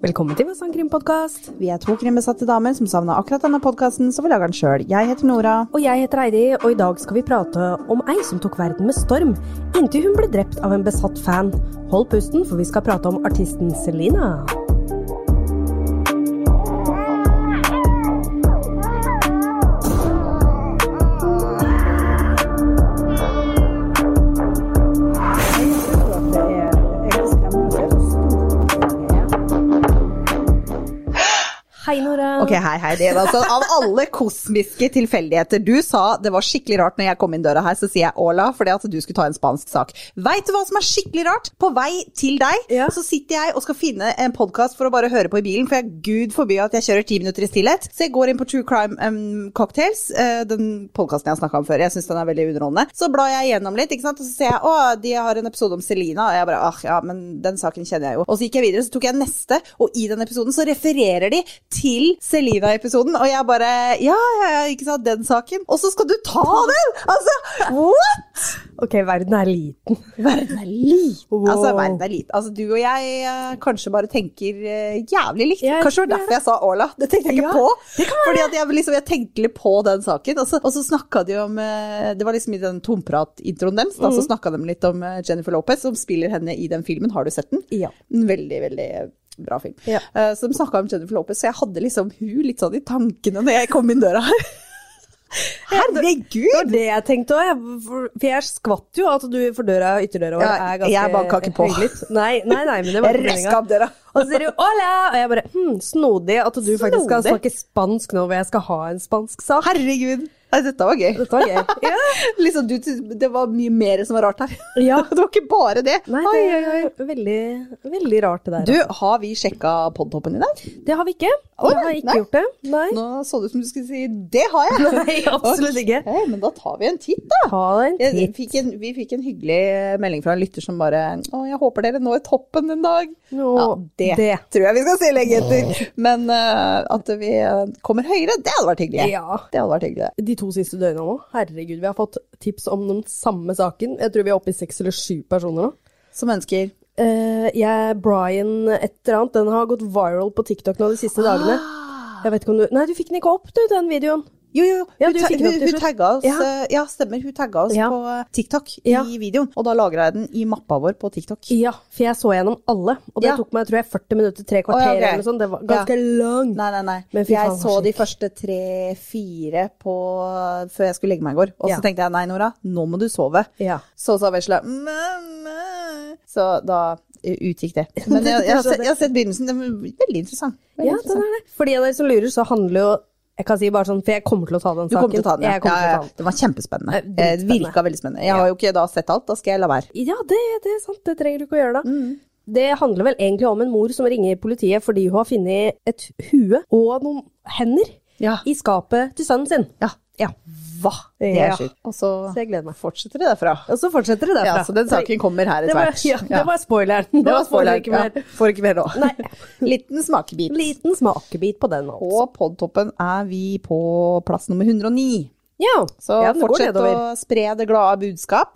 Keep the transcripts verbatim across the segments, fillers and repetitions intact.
Velkommen til vår sangkrimpodcast. Vi er to krimbesatte damer som savner akkurat denne podcasten, så vi lager den selv. Jeg heter Nora. Og jeg heter Heidi, og i dag skal vi prate om ei som tok verden med storm, inntil hun ble drept av en besatt fan. Hold pusten, for vi skal prate om artisten Selena. Hei, Nora. Ok, hei, hei. Det er altså av alle kosmiske tilfeldigheter. Du sa det var skikkelig rart når jeg kom inn døra her, så sier jeg Ola, fordi at du skulle ta en spansk sak. Vet du hva som er skikkelig rart? På vei til deg, ja. Så sitter jeg og skal finne en podcast for å bare høre på i bilen, for jeg gud forby at jeg kjører ti minutter i stillhet. Så jeg går inn på True Crime um, Cocktails, uh, den podcasten jeg har snakket om før. Jeg synes den er veldig underholdende. Så blar jeg gjennom litt, ikke sant? Og så ser jeg, å, de har en episode om Selena, og jeg bare, ah, ja, men den saken kjenner jeg jo. Og så gikk jeg videre, så tok jeg neste, og i den episoden så refererer de til Selena-episoden, og jeg bare, ja, ja, ja, ikke sant, den saken. Og så skal du ta den! Altså, what? Ok, verden er liten. Verden er liten. Wow. Altså, verden er liten. Altså, du og jeg uh, kanskje bare tenker uh, jævlig likt. Jeg, kanskje det var derfor jeg sa Ola. Det tenkte jeg ikke ja, på. Fordi at jeg, liksom, jeg tenkte litt på den saken. Og så, og så snakket de om, uh, det var liksom i den tomprat-introen deres, da, mm. så snakket de litt om uh, Jennifer Lopez, som spiller henne i den filmen. Har du sett den? Ja. Veldig, veldig bra film. Ja. Uh, så de snakket om Jennifer Lopez, så jeg hadde liksom hun litt sånn i tankene når jeg kom inn døra her. Herregud! Det var det jeg tenkte også, for, for jeg skvatt jo at du for døra og ytterdøra ja, er ganske jeg banket ikke på. Høylytt. Nei, nei, nei, men det var ikke meningen. Og så sier du, hola! Og jeg bare, hm, snodig at du snodig. Faktisk skal snakke spansk nå, hvor jeg skal ha en spansk sak. Herregud! Nei, dette var gøy. Dette var gøy. Ja. liksom, du, det var mye mer som var rart her. Ja. Det var ikke bare det. Nei, det er veldig, veldig rart det der. Du, altså. Har vi sjekket podtoppen i dag? Det har vi ikke. Oh, jeg har ikke nei. gjort det. Nei. Nå så du som du skulle si, det har jeg. Nei, absolutt ikke. Okay, men da tar vi en titt da. Ta en titt. Jeg, fikk en, vi fikk en hyggelig melding fra en lytter som bare, å, jeg håper dere når toppen en dag. Nå, ja, det, det tror jeg vi skal se lenge etter. Men uh, at vi kommer høyere, det hadde vært hyggelig. Ja. Det hadde vært hyggelig. De to siste døgnene nå, herregud, vi har fått tips om den samme saken. Jeg tror vi er oppe i seks eller sju personer nå. Som ønsker? Uh, jeg, Brian et eller annet, den har gått viral på TikTok nå de siste ah. dagene. Jeg vet ikke om du... Nei, du fikk den ikke opp, du, den videoen. Jo, jo, ja, hun, hun, hun tagget oss, ja. ja, stemmer, hun tagget oss ja. på TikTok i ja. videoen, og da lagret jeg den i mappa vår på TikTok. Ja, for jeg så gjennom alle, og det ja. tok meg, tror jeg, førti minutter, tre kvarter, oh, okay. eller noe sånt, det var ganske ja. langt. Nei, nei, nei, men jeg så de første tre, fire på, før jeg skulle legge meg i går, og ja. så tenkte jeg, nei Nora, nå må du sove. Ja. Så sa Vesla, mamma, så da utgikk det. Men jeg, jeg, har, sett, jeg har sett begynnelsen, det var veldig interessant. Veldig ja, interessant. Den er det. For de av dere som lurer, så handler jo jeg kan si bare sånn, for jeg kommer til å ta den saken. Du kommer til å ta den, ja. Jeg kommer ja, til å ta den. Det var kjempespennende. Det virket veldig spennende. Jeg har jo ikke da sett alt, da skal jeg la være. Ja, det, det er sant. Det trenger du ikke å gjøre da. Mm. Det handler vel egentlig om en mor som ringer politiet fordi hun har funnet et hue og noen hender ja. i skapet til sønnen sin. Ja, ja. Hva? Det er sjukt. Og så, så jeg gleder meg. Fortsetter det derfra. Og så fortsetter det derfra. Ja, så den saken kommer her etter hvert. Ja, det var spoileren. Det var spoileren, ikke mer. Ja, får ikke mer nå. Nei. Liten smakebit. Liten smakebit på den også. På podtoppen er vi på plass nummer hundre og ni. Ja, så ja, fortsett å spre det glade budskap,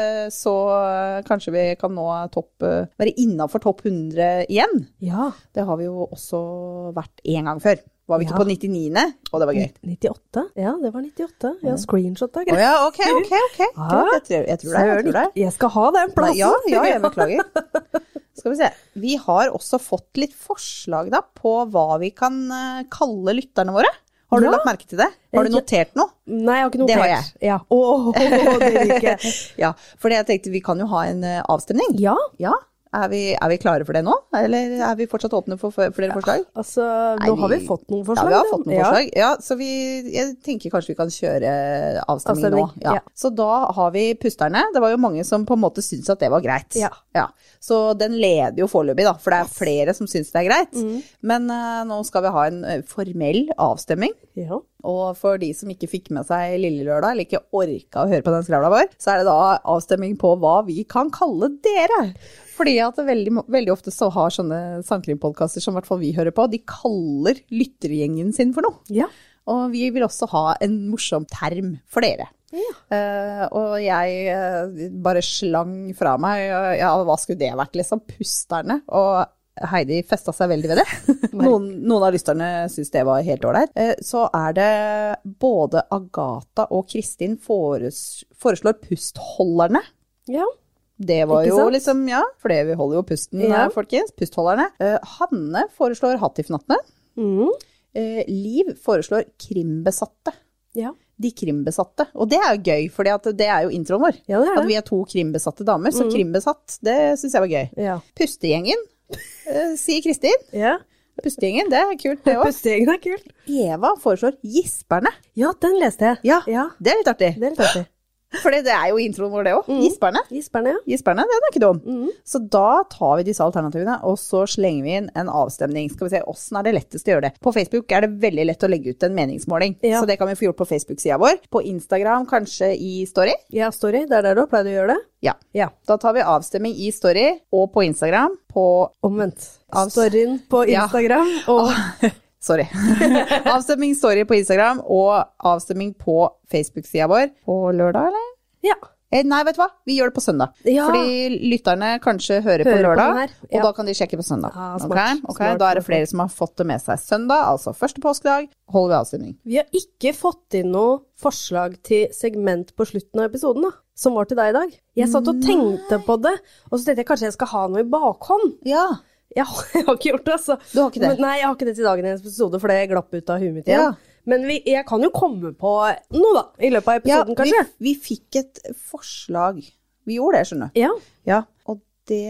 så kanskje vi kan nå topp, være innenfor topp hundre igjen. Ja. Det har vi jo også vært en gang før. Var vi ikke ja. på nittiåtte, og det var gøy. nittiåtte? Ja, det var nittiåtte. Jeg har screenshot da. Å ja, ok, ok, ok. Ja. Jeg, tror, jeg tror det, jeg tror det. Jeg skal ha den plassen. Ja, ja, jeg beklager. Skal vi se. Vi har også fått litt forslag da, på hva vi kan uh, kalle lytterne våre. Har du ja. lagt merke til det? Har du notert noe? Nei, jeg har ikke notert. Det har jeg. Ja. Åh, oh, det liker jeg. Ja, for jeg tenkte vi kan jo ha en uh, avstemning. Ja. Ja. Er vi, er vi klare for det nå? Eller er vi fortsatt åpne for flere forslag? Ja, altså, nå Nei, vi, har vi fått noen forslag. Ja, vi har fått noen ja. forslag. Ja, så vi, jeg tenker kanskje vi kan kjøre avstemning, avstemning. nå. Ja. Ja. Så da har vi pusterne. Det var jo mange som på en måte syntes at det var greit. Ja. Ja. Så den leder jo foreløpig da, for det er flere som synes det er greit. Mm. Men uh, nå skal vi ha en uh, formell avstemning. Ja. Og for de som ikke fikk med seg Lille Lørdag, eller ikke orket å høre på den skravla vår, så er det da avstemning på hva vi kan kalle dere. Fordi at veldig, veldig ofte så har sånne sangkrimpodcaster som i hvert fall vi hører på, de kaller lyttergjengen sin for noe. Ja. Og vi vil også ha en morsom term for dere. Ja. Uh, og jeg uh, bare slang fra meg, uh, ja, hva skulle det vært liksom? Pusterne. Og Heidi festet seg veldig ved det. Noen, noen av lysterne synes det var helt ålreit. Eh, så er det både Agatha og Kristin fores, foreslår pustholderne. Ja. Det var jo liksom, ja, for det vi holder jo pusten, ja. Folkens, pustholderne. Eh, Hanne foreslår Hattifnattene. Mm. Eh, Liv foreslår krimbesatte. Ja. De krimbesatte. Og det er jo gøy, for det er jo introen vår. Ja, det er det. At vi er to krimbesatte damer, så mm. krimbesatt, det synes jeg var gøy. Ja. Pustegjengen, uh, sier Kristin. Ja. Pustegjengen, det er kult det også. Pustegjengen er kult. Eva foreslår Gisperne. Ja, den leste jeg. Ja, ja. Det er litt artig. Det er litt artig. For det er jo introen vår det også. Mm. Gisperne. Gisperne, ja. Gisperne, det er ikke dum. Mm. Så da tar vi disse alternativene, og så slenger vi inn en avstemning. Skal vi se, hvordan er det lettest å gjøre det? På Facebook er det veldig lett å legge ut en meningsmåling. Ja. Så det kan vi få gjort på Facebook-siden vår. På Instagram, kanskje i Story. Ja, Story. Det er der du pleier å gjøre det. Ja. ja. Da tar vi avstemming i Story, og på Instagram, på... Omvendt. Storyen på Instagram, ja. og... Sorry. Avstemming story på Instagram og avstemming på Facebook-siden vår på lørdag, eller? Ja. Eh, nei, vet du hva? Vi gjør det på søndag. Ja. Fordi lytterne kanskje hører, hører på lørdag, på ja. og da kan de sjekke på søndag. Ah, smart, okay? Okay, smart, da er det flere som har fått det med seg søndag, altså første påskedag, holder vi avstemming. Vi har ikke fått inn noe forslag til segment på slutten av episoden, da, som var til deg i dag. Jeg satt og tenkte på det, og så tenkte jeg kanskje jeg skal ha noe i bakhånd. Ja. Ja, jeg har ikke gjort det, altså. Du har ikke det? Men, nei, jeg har ikke det til dagens episode, for det glapp ut av huet mitt igjen. Ja. Men vi, jeg kan jo komme på noe da, i løpet av episoden, ja, kanskje. Vi, vi fikk et forslag. Vi gjorde det, skjønner du. Ja. Ja, og det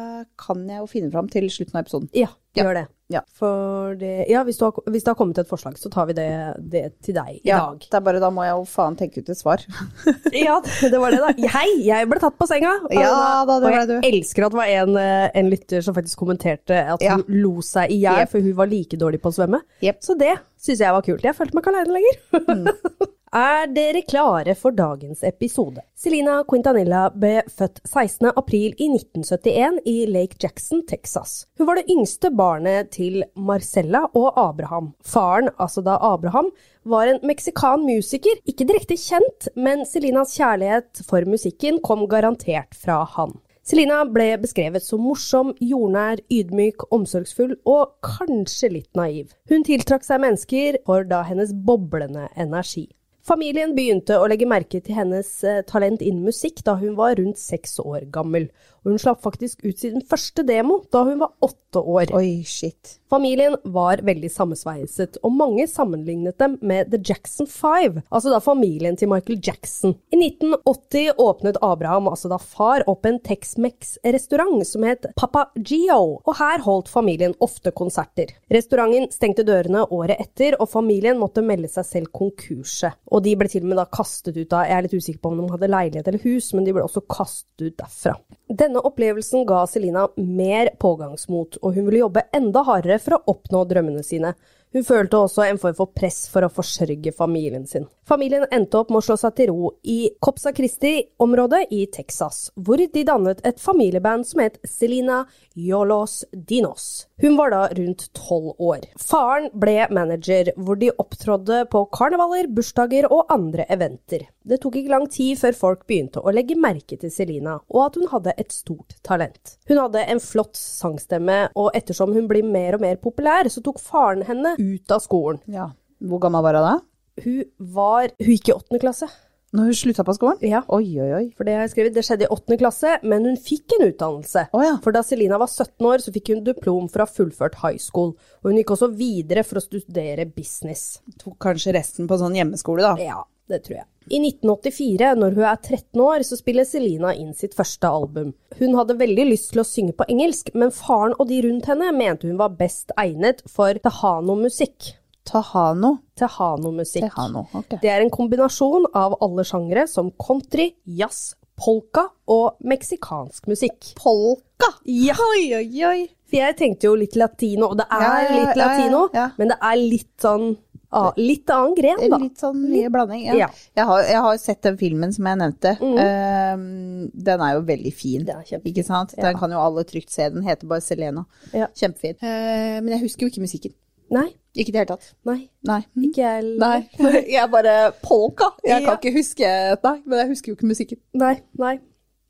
kan jeg jo finne frem til slutten av episoden. Ja, ja. gjør det. Ja. For det, ja, hvis, du har, hvis det har kommet et forslag, så tar vi det, det til deg i ja, dag. Det er bare, da må jeg jo faen tenke ut et svar. Ja, det var det da. Hei, jeg ble tatt på senga. Ja, da, det ble du. Og jeg elsker at det var en, en lytter som faktisk kommenterte at ja. hun lo seg i hjel, yep. for hun var like dårlig på å svømme. Yep. Så det synes jeg var kult. Jeg følte meg ikke alene lenger. Mm. Er dere klare for dagens episode? Selena Quintanilla ble født sekstende april i nitten syttien i Lake Jackson, Texas. Hun var det yngste barnet til Marcella og Abraham. Faren, altså da Abraham, var en meksikan musiker, ikke direkte kjent, men Selenas kjærlighet for musikken kom garantert fra han. Selena ble beskrevet som morsom, jordnær, ydmyk, omsorgsfull og kanskje litt naiv. Hun tiltrakk seg mennesker for da hennes boblende energi. Familien begynte å legge merke til hennes eh, talent innen musikk da hun var rundt seks år gammel. Og hun slapp faktisk ut sin første demo da hun var åtte år. Oi, shit. Familien var veldig sammensveiset, og mange sammenlignet dem med The Jackson Five, altså da familien til Michael Jackson. I nitten åtti åpnet Abraham, altså da far, opp en Tex-Mex-restaurant som het Papa Gio, og her holdt familien ofte konserter. Restauranten stengte dørene året etter, og familien måtte melde seg selv konkurse. Og de ble til og med da kastet ut av, jeg er litt usikker på om de hadde leilighet eller hus, men de ble også kastet ut derfra. Denne opplevelsen ga Selena mer pågangsmot, og hun ville jobbe enda hardere for å oppnå drømmene sine. Hun følte også en form for press for å forsørge familien sin. Familien endte opp med å slå seg til ro i Corpus Christi-området i Texas, hvor de dannet et familieband som het Selena Yolos Dinos. Hun var da rundt tolv år. Faren ble manager, hvor de opptrådde på karnevaler, bursdager og andre eventer. Det tok ikke lang tid før folk begynte å legge merke til Selena, og at hun hadde et stort talent. Hun hadde en flott sangstemme, og ettersom hun ble mer og mer populær, så tok faren henne ut av skolen. Ja. Hvor gammel var hun da? Hun var, hun gikk i åttende klasse. Når hun sluttet på skolen? Ja. Oi, oi, oi. For det har jeg skrevet, det skjedde i åttende klasse, men hun fikk en utdannelse. Oh, ja. For da Selena var sytten år, så fikk hun diplom fra fullført high school. Og hun gikk også videre for å studere business. Tok kanskje resten på sånn hjemmeskole da? Ja, det tror jeg. I nitten åttifire, når hun er tretten år, så spiller Selena inn sitt første album. Hun hadde veldig lyst til å synge på engelsk, men faren og de rundt henne mente hun var best egnet for Tejano-musikk. Tejano? Tejano-musikk. Tejano, ok. Det er en kombinasjon av alle sjangre som country, jazz, polka og meksikansk musikk. Polka? Ja. Oi, oi, oi. For jeg tenkte jo litt latino, og det er ja, ja, litt latino, ja, ja, ja. Men det er litt sånn, ah, litt annen gren da. Litt sånn mye blanding, ja. ja. Jeg, har, jeg har sett den filmen som jeg nevnte. Mm. Um, den er jo veldig fin, ikke sant? Den ja. Kan jo alle trygt se, den heter bare Selena. Ja. Kjempefin. Uh, men jeg husker jo ikke musikken. Nei. Ikke det hele tatt. Nei. Nei. Ikke jeg. Nei. Jeg bare polka. Jeg kan ja. Ikke huske, nei, men jeg husker jo ikke musikken. Nei, nei.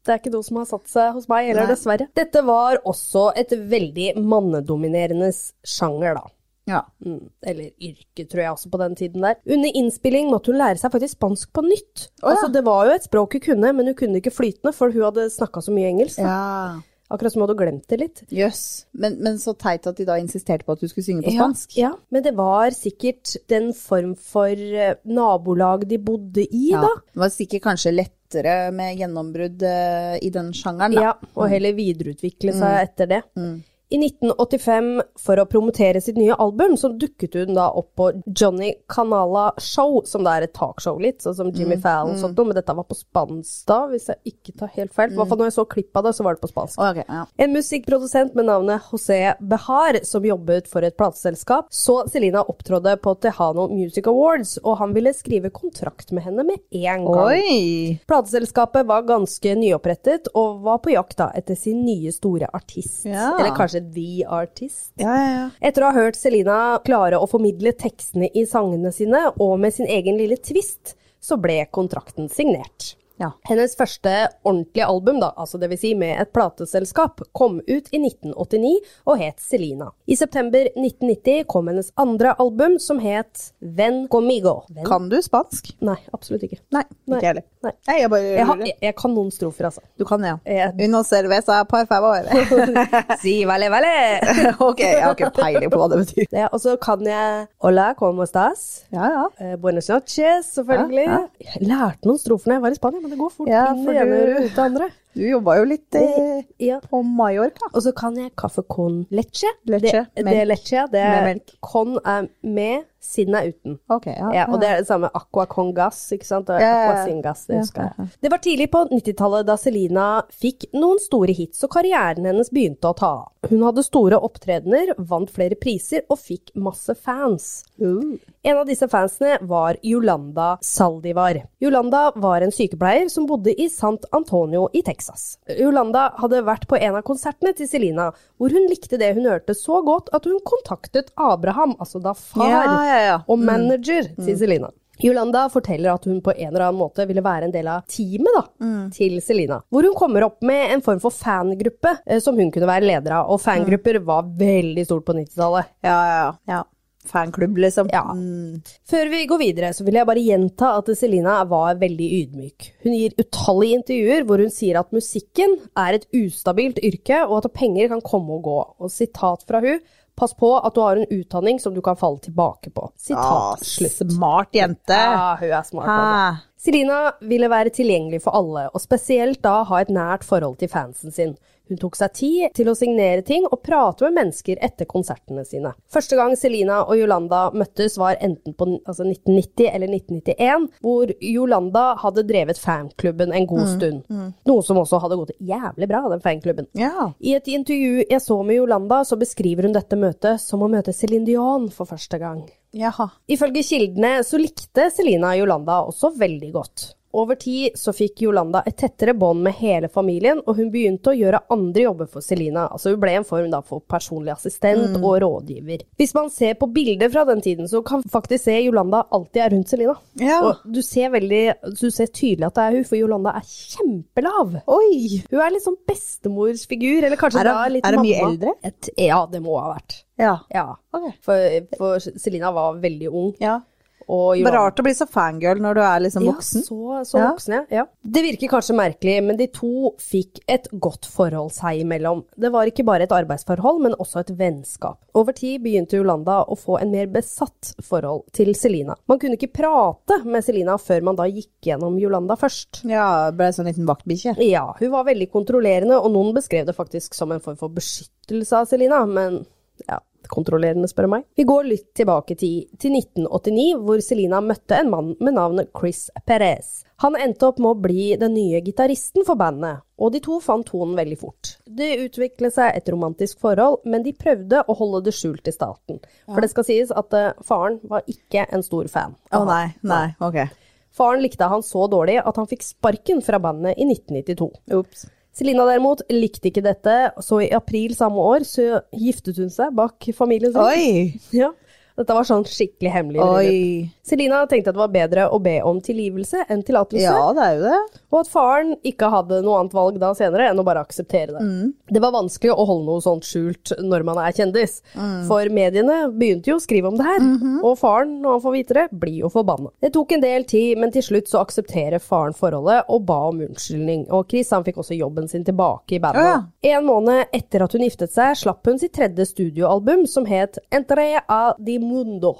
Det er ikke noe som har satt seg hos meg, eller dessverre. Dette var også et veldig mannedominerende sjanger da. Ja. Mm, eller yrke, tror jeg også på den tiden der. Under innspilling måtte hun lære seg faktisk spansk på nytt. Oh, ja. Altså, det var jo et språk hun kunne, men hun kunne ikke flytende, for hun hadde snakket så mye engelsk. Da. Ja. Akkurat som hun hadde glemt det litt. Jøss. Yes. Men, men så teit at de da insisterte på at du skulle synge på spansk. Ja, ja, men det var sikkert den form for uh, nabolag de bodde i, ja. Da. Det var sikkert kanskje lettere med gjennombrudd uh, i den sjangeren, da. Ja, og heller videreutvikle seg mm. etter det. Mm. I nitten åttifem, for å promotere sitt nye album, så dukket hun da opp på Johnny Canala Show, som det er et talkshow litt, sånn som Jimmy mm, Fallon og sånt, men dette var på spansk da, hvis jeg ikke tar helt feil. I hvert fall når jeg så klipp av det, så var det på spansk. Okay, ja. En musikkprodusent med navnet José Behar, som jobbet for et plateselskap, så Selena opptrådde på Tejano Music Awards, og han ville skrive kontrakt med henne med en gang. Oi! Plateselskapet var ganske nyopprettet, og var på jakt da etter sin nye store artist. Ja. Eller kanskje The Artist. Ja, ja, ja. Etter å ha hørt Selena klare å formidle tekstene i sangene sine, og med sin egen lille twist, så ble kontrakten signert. Ja. Hennes første ordentlige album, da, altså det vil si med et plateselskap, kom ut i nitten åttini og het Selena. I september nitten nitti kom hennes andre album, som het Ven Conmigo. Ven? Kan du spansk? Nei, absolutt ikke. Nei, ikke Nei. heller. Nei. Nei, jeg, bare jeg, har, jeg, jeg kan noen strofer, altså. Du kan det, ja. Jeg... Uno cerveza, por favor. Si, vale, vale. Ok, jeg har ikke peiling på hva det betyr. Ja, og så kan jeg Hola, ¿cómo estás? Ja, ja. Eh, buenas noches, selvfølgelig. Ja, ja. Jeg lærte noen strofer når jeg var i Spania, men det går fort ja, inn i ene du... ut det andre. Du jobba jo litt eh, ja. på Mallorca. Og så kan jeg kaffe con leche. Leche, det, melk. Det leche, det med er melk. Con er med, sin er uten. Ok, ja. Ja, og det er det samme aqua con gass, ikke sant? Og ja, ja, ja. aqua sin gass, det husker jeg. Ja, ja. Det var tidlig på nittitallet da Selena fikk noen store hits, og karrieren hennes begynte å ta av. Hun hadde store opptredener, vant flere priser og fikk masse fans. Uh. En av disse fansene var Yolanda Saldivar. Yolanda var en sykepleier som bodde i San Antonio i Texas. Yolanda hadde vært på en av konsertene til Selena, hvor hun likte det hun hørte så godt at hun kontaktet Abraham, altså da far ja, ja, ja. og manager mm. til Selena. Yolanda forteller at hun på en eller annen måte ville være en del av teamet da, mm. til Selena, hvor hun kommer opp med en form for fangruppe eh, som hun kunne være leder av, og fangrupper mm. var veldig stort på nittitallet. Ja, ja, ja. Fanklubb, liksom. Ja. Mm. Før vi går videre, så vil jeg bare gjenta at Selena var veldig ydmyk. Hun gir utallige intervjuer hvor hun sier at musikken er et ustabilt yrke, og at penger kan komme og gå. Og sitat fra hun: pass på at du har en utdanning som du kan falle tilbake på. Sitat ja, slutt. Smart jente. Ja, hun er smart. Altså. Selena ville være tilgjengelig for alle, og spesielt da ha et nært forhold til fansen sin. Hun tok seg tid til å signere ting og prate med mennesker etter konsertene sine. Første gang Selena og Yolanda møttes var enten på altså nitten nitti eller nitten nittien, hvor Yolanda hadde drevet fanklubben en god stund. Mm, mm. Noe som også hadde gått jævlig bra, den fanklubben. Ja. I et intervju jeg så med Yolanda, så beskriver hun dette møtet som å møte Celine Dion for første gang. Jaha. Ifølge kildene så likte Selena Yolanda også veldig godt. Over tid så fikk Yolanda et tettere bånd med hele familien, og hun begynte å gjøre andre jobber for Selena. Altså hun ble en form da for personlig assistent mm. og rådgiver. Hvis man ser på bilder fra den tiden, så kan faktisk se Yolanda alltid er rundt Selena. Ja. Og du ser veldig, du ser tydelig at det er hun, for Yolanda er kjempelav. Oi! Hun er litt sånn bestemorsfigur, eller kanskje er det, da litt mamma. Er det mye mamma. eldre? Et, ja, det må ha vært. Ja. Ja. Okay. For, for Selena var veldig ung. Ja. Og det er rart å bli så fangirl når du er liksom voksen. Ja, så, så ja. voksen, ja. ja. Det virker kanskje merkelig, men de to fikk et godt forhold seg imellom. Det var ikke bare et arbeidsforhold, men også et vennskap. Over tid begynte Yolanda å få en mer besatt forhold til Selena. Man kunne ikke prate med Selena før man da gikk gjennom Yolanda først. Ja, det ble sånn liten vaktbikkje. Ja, hun var veldig kontrollerende, og noen beskrev det faktisk som en form for beskyttelse av Selena, men ja, kontrollerende, spør meg. Vi går litt tilbake til, til nitten åttini, hvor Selena møtte en mann med navnet Chris Perez. Han endte opp med å bli den nye gitaristen for bandet, og de to fant tonen veldig fort. Det utviklet seg et romantisk forhold, men de prøvde å holde det skjult i starten. Ja. For det skal sies at uh, faren var ikke en stor fan. Å oh, nei, nei, ok. Faren likte han så dårlig at han fikk sparken fra bandet i nitten nittito. Ups. Selena derimot likte ikke dette, så i april samme år så giftet hun seg bak familien sin. Oi! Ja. Dette var sånn skikkelig hemmelig. Oi. Selena tenkte at det var bedre å be om tilgivelse enn tillatelse. Ja, det er jo det. Og at faren ikke hadde noe annet valg da senere enn å bare akseptere det. Mm. Det var vanskelig å holde noe sånt skjult når man er kjendis. Mm. For mediene begynte jo å skrive om det her. Mm-hmm. Og faren, når han får vite det, blir jo forbannet. Det tok en del tid, men til slutt så aksepterer faren forholdet og ba om unnskyldning. Og Chris han fikk også jobben sin tilbake i bandet. Ja. En måned etter at hun giftet seg, slapp hun sitt tredje studioalbum som het Entre a di Mundo.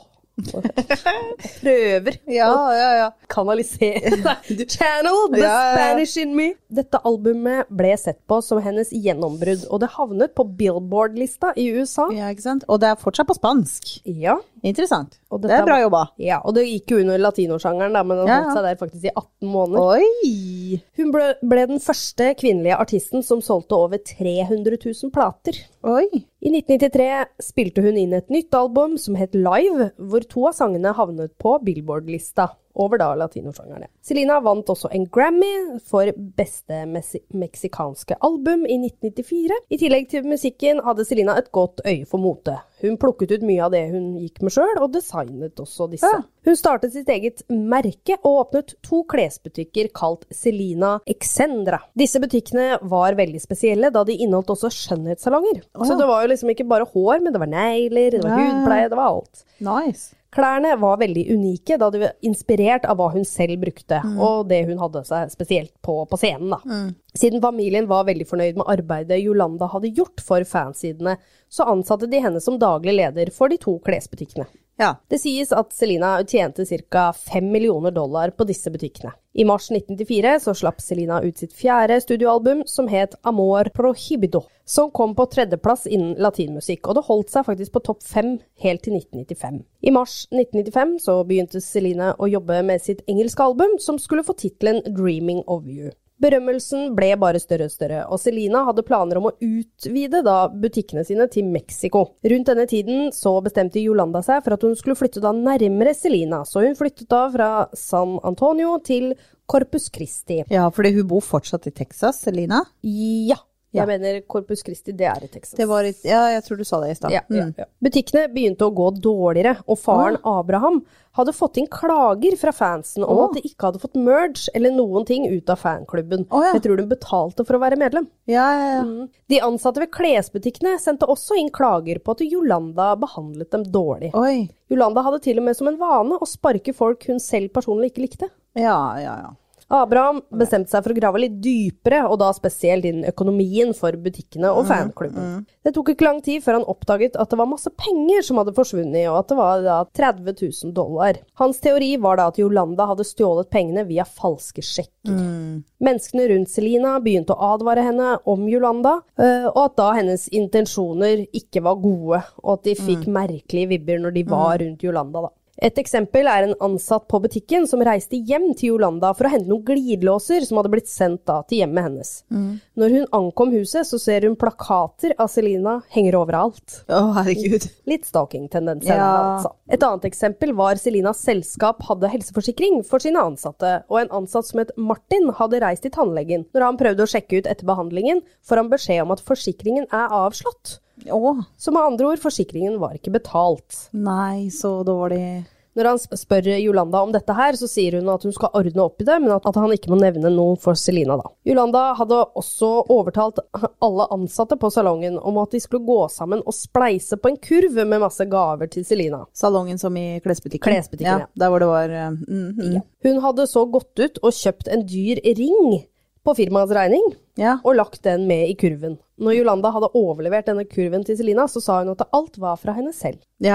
Prøver ja, ja, ja. kanalisere Channel the ja, ja. Spanish in me. Dette albumet ble sett på som hennes gjennombrudd, og det havnet på Billboard-lista i U S A. Ja, ikke sant? Og det er fortsatt på spansk. Ja. Interessant. Det er bra jobba. Ja, og det gikk jo under latinosjangeren, da, men den ja. holdt seg der faktisk i atten måneder. Oi! Hun ble, ble den første kvinnelige artisten som solgte over tre hundre tusen plater. Oi! I nitten nittitre spilte hun inn et nytt album som het Live, hvor to av sangene havnet på Billboard-lista over da latinosjangerne. Selena vant også en Grammy for beste meksikanske album i nitten nittifire. I tillegg til musikken hadde Selena et godt øye for mote. Hun plukket ut mye av det hun gikk med selv, og designet også disse. Ja. Hun startet sitt eget merke og åpnet to klesbutikker kalt Selena Exendra. Disse butikkene var veldig spesielle, da de inneholdt også skjønnhetssalonger. Oh, ja. Så det var jo liksom ikke bare hår, men det var negler, det var ja. hudpleie, det var alt. Nice. Klærne var veldig unike, da de var inspirert av hva hun selv brukte, mm. og det hun hadde seg spesielt på, på scenen. Da. Mm. Siden familien var veldig fornøyd med arbeidet Yolanda hadde gjort for fansidene, så ansatte de henne som daglig leder for de to klesbutikkene. Ja. Det sies at Selena tjente cirka fem millioner dollar på disse butikkene. I mars nitten nittifire så slapp Selena ut sitt fjerde studioalbum som het Amor Prohibido, som kom på tredjeplass innen latinmusikk, og det holdt seg faktisk på topp fem helt til nitten nittifem. I mars nitten nittifem så begynte Selena å jobbe med sitt engelske album, som skulle få titlen Dreaming of You. Berømmelsen ble bare større og større, og Selena hadde planer om å utvide da butikkene sine til Mexico. Rundt denne tiden så bestemte Yolanda seg for at hun skulle flytte da nærmere Selena, så hun flyttet da fra San Antonio til Corpus Christi. Ja, fordi hun bor fortsatt i Texas, Selena? Ja. Jeg ja. mener Corpus Christi, det er i Texas. Det var i, ja, jeg tror du sa det i stad. Ja, ja, ja. Butikkene begynte å gå dårligere, og faren oh. Abraham hadde fått inn klager fra fansen om oh. at de ikke hadde fått merge eller noen ting ut av fanklubben. Oh, ja. Jeg tror de betalte for å være medlem. Ja, ja, ja. Mm. De ansatte ved klesbutikkene sendte også inn klager på at Yolanda behandlet dem dårlig. Oi. Yolanda hadde til og med som en vane å sparke folk hun selv personlig ikke likte. Ja, ja, ja. Abraham bestemte seg for å grave litt dypere, og da spesielt innen økonomien for butikkene og fanklubben. Mm, mm. Det tok ikke lang tid før han oppdaget at det var masse penger som hadde forsvunnet, og at det var da tretti tusen dollar. Hans teori var da at Yolanda hadde stjålet pengene via falske sjekker. Mm. Menneskene rundt Selena begynte å advare henne om Yolanda, og at da hennes intensjoner ikke var gode, og at de fikk mm. merkelige vibber når de var rundt Yolanda da. Et eksempel er en ansatt på butikken som reiste hjem til Yolanda for å hente noen glidelåser som hadde blitt sendt da til hjemmet hennes. Mm. Når hun ankom huset, så ser hun plakater av Selena henger overalt. Å, herregud. Litt stalking-tendenser, ja. altså. Et annet eksempel var Selenas selskap hadde helseforsikring for sine ansatte, og en ansatt som het Martin hadde reist til tannlegen. Når han prøvde å sjekke ut etter behandlingen, får han beskjed om at forsikringen er avslått. Åh. Så med andre ord, forsikringen var ikke betalt. Nei, så dårlig. Når han spør Yolanda om dette her, så sier hun at hun skal ordne opp i det, men at, at han ikke må nevne noe for Selena da. Yolanda hadde også overtalt alle ansatte på salongen om at de skulle gå sammen og spleise på en kurv med masse gaver til Selena. Salongen som i klesbutikken? Klesbutikken, ja. ja. Der hvor det var... Uh, mm, mm. Ja. Hun hadde så gått ut og kjøpt en dyr ring på firmaets regning, ja. og lagt den med i kurven. Når Yolanda hadde overlevert denne kurven til Selena, så sa hun at alt var fra henne selv. Ja.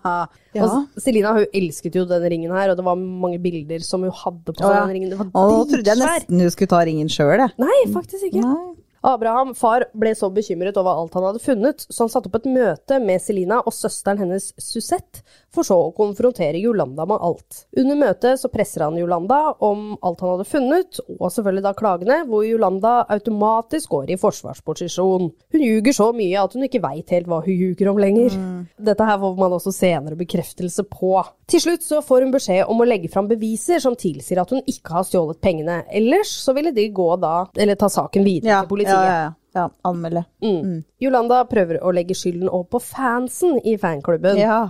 ja. Og Selena, hun elsket jo denne ringen her, og det var mange bilder som hun hadde på oh, ja. denne ringen. Det var Å, trodde jeg nesten hun skulle ta ringen selv, det. Nei, faktisk ikke. Nei. Abraham, far, ble så bekymret over alt han hadde funnet, så han satte opp et møte med Selena og søsteren hennes Suzette, for så å konfrontere Yolanda med alt. Under møtet så presser han Yolanda om alt han hadde funnet, og selvfølgelig da klagene, hvor Yolanda automatisk går i forsvarsposisjon. Hun ljuger så mye at hun ikke vet helt hva hun ljuger om lenger. Mm. Dette her får man også senere bekreftelse på. Til slutt så får hun beskjed om å legge fram beviser som tilsier at hun ikke har stjålet pengene. Ellers så ville de gå da, eller ta saken videre ja, til politiet. Ja, ja, ja. Ja, anmelde. Mm. Mm. Yolanda prøver å legge skylden over på fansen i fanklubben. Ja.